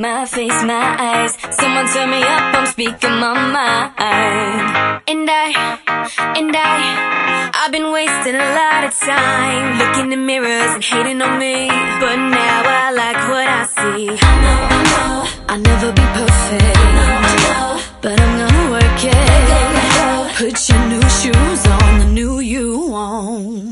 My face, my eyes, someone turn me up, I'm speaking my mind. I've been wasting a lot of time looking in mirrors and hating on me, but now I like what I see. I know I'll never be perfect, but I'm gonna work it. Put your new shoes on, the new you on.